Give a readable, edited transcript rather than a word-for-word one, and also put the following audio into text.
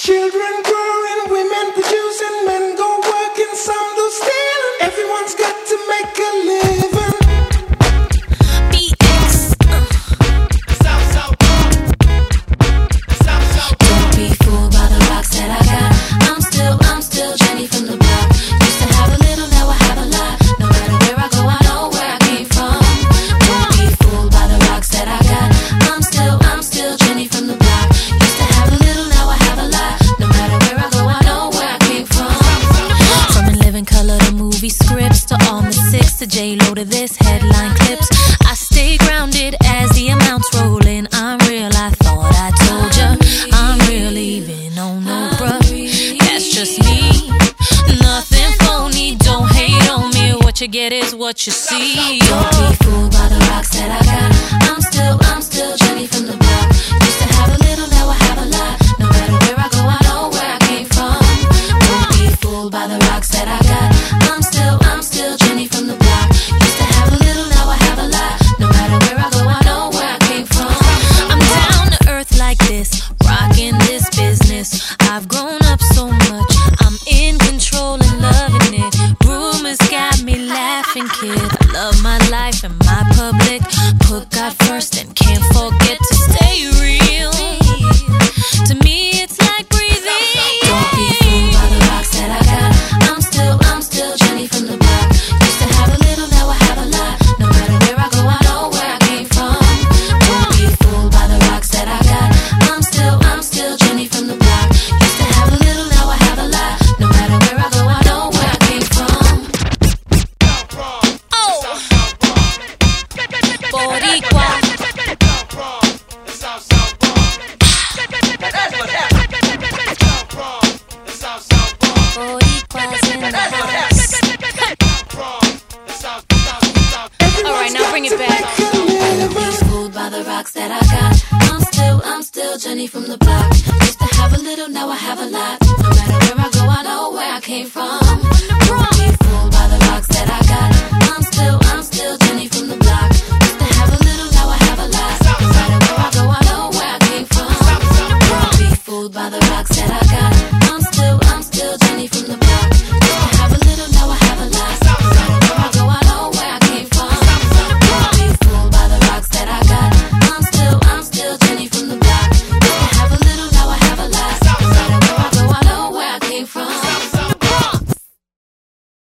Children growing, women producing, men go working, some do stealing. Everyone's got to make a living. Don't be fooled by the rocks that I got. I'm still Jenny from the block. Used to have a little, now I have a lot. No matter where I go, I know where I came from. Don't be fooled by the rocks that I got. I'm still Jenny from the block. Used to have a little, now I have a lot. No matter where I go, I know where I came from. From In Living Color to movie scripts to all the six to J-Lo to this headline clips. I stay grounded as the amounts roll in. I'm real, I thought I told ya. I'm real even on no bruh. That's just me, nothing phony. Don't hate on me, what you get is what you see. Don't be fooled by the rocks that I got. I'm still Jenny from the block. Used to have a little, now I have a lot. No matter where I go, I know where I came from. Don't be fooled by the rocks that I got. I'm still Jenny from the block. Used to have a little, now I have a lot. No matter where I go, I know where I came from. I'm down to earth like this, rocking this business. I've grown up so much, I'm in control and loving it. Rumors got me laughing, kid. I love my life and my public. Put God first and can't forget to stay real. To me, it's like breathing. Don't be fooled by the rocks that I got. I'm still Jenny from the block. Used to have a little, now I have a lot. No matter where I go, I know where I came from. Don't be fooled by the rocks that I got. I'm still Jenny from the block. Used to have a little, now I have a lot. No matter where I go, I know where I came from. Oh, Boricua. Boricuas in the house. Alright, now bring it back. Don't be fooled by the rocks that I got. I'm still Jenny from the block. Used to have a little, now I have a lot. No matter where I go, I know where I came from. Don't be fooled by the rocks that I got. I'm still Jenny from the block.